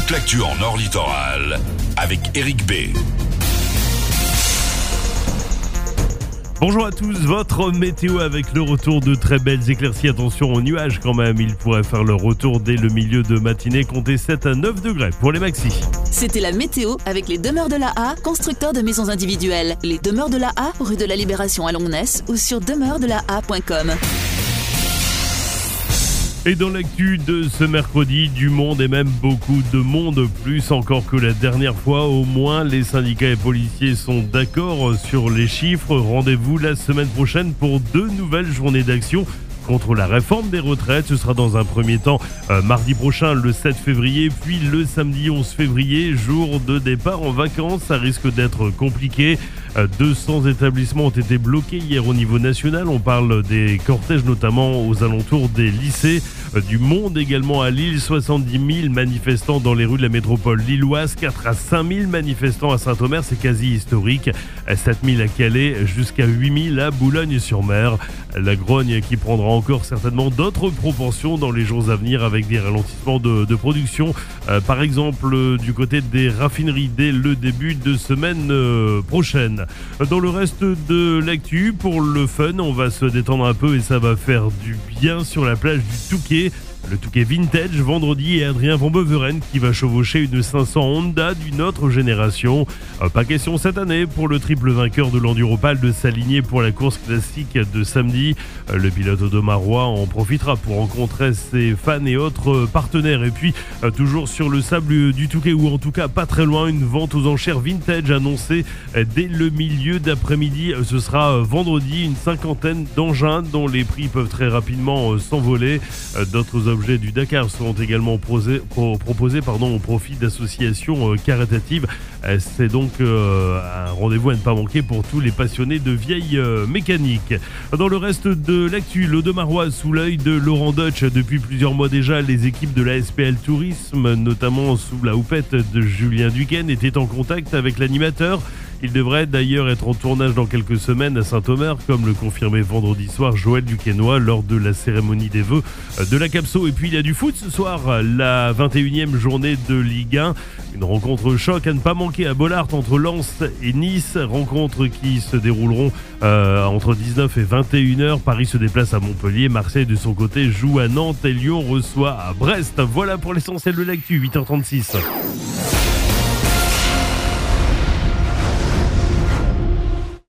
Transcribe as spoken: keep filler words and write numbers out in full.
toute l'actu en Nord Littoral avec Eric B. Bonjour à tous, votre météo avec le retour de très belles éclaircies. Attention aux nuages quand même, ils pourraient faire leur retour dès le milieu de matinée. Comptez sept à neuf degrés pour les maxis. C'était la météo avec les Demeures de la A, constructeurs de maisons individuelles. Les Demeures de la A, rue de la Libération à Longnes ou sur demeure de la a point com. Et dans l'actu de ce mercredi, du monde et même beaucoup de monde, plus encore que la dernière fois. Au moins, les syndicats et policiers sont d'accord sur les chiffres. Rendez-vous la semaine prochaine pour deux nouvelles journées d'action contre la réforme des retraites. Ce sera dans un premier temps euh, mardi prochain, le sept février, puis le samedi onze février, jour de départ en vacances. Ça risque d'être compliqué. Euh, deux cents établissements ont été bloqués hier au niveau national. On parle des cortèges notamment aux alentours des lycées. Euh, du monde également à Lille, soixante-dix mille manifestants dans les rues de la métropole lilloise, quatre à cinq mille manifestants à Saint-Omer, c'est quasi historique. sept mille à Calais, jusqu'à huit mille à Boulogne-sur-Mer. La grogne qui prendra encore certainement d'autres proportions dans les jours à venir avec des ralentissements de, de production. Euh, par exemple, euh, du côté des raffineries dès le début de semaine euh, prochaine. Dans le reste de l'actu, pour le fun, on va se détendre un peu et ça va faire du bien sur la plage du Touquet. Le Touquet Vintage, vendredi, et Adrien Van Beveren qui va chevaucher une cinq cents Honda d'une autre génération. Euh, pas question cette année pour le triple vainqueur de l'Enduropal de s'aligner pour la course classique de samedi. Euh, le pilote audomarois en profitera pour rencontrer ses fans et autres partenaires. Et puis, euh, toujours sur le sable du Touquet, ou en tout cas pas très loin, une vente aux enchères vintage annoncée euh, dès le milieu d'après-midi. Euh, ce sera euh, vendredi, une cinquantaine d'engins dont les prix peuvent très rapidement euh, s'envoler. Euh, d'autres objets du Dakar seront également prosé, pro, proposés pardon, au profit d'associations euh, caritatives. Euh, c'est donc euh, un rendez-vous à ne pas manquer pour tous les passionnés de vieilles euh, mécaniques. Dans le reste de l'actu, l'Audomarois sous l'œil de Laurent Deutsch. Depuis plusieurs mois déjà, les équipes de la S P L Tourisme, notamment sous la houpette de Julien Duquesne, étaient en contact avec l'animateur. Il devrait d'ailleurs être en tournage dans quelques semaines à Saint-Omer, comme le confirmait vendredi soir Joël Duquesnoy lors de la cérémonie des vœux de la Capso. Et puis il y a du foot ce soir, la vingt et unième journée de Ligue un. Une rencontre choc à ne pas manquer à Bollaert entre Lens et Nice. Rencontres qui se dérouleront euh, entre dix-neuf et vingt et une heures. Paris se déplace à Montpellier. Marseille de son côté joue à Nantes et Lyon reçoit à Brest. Voilà pour l'essentiel de l'actu, huit heures trente-six.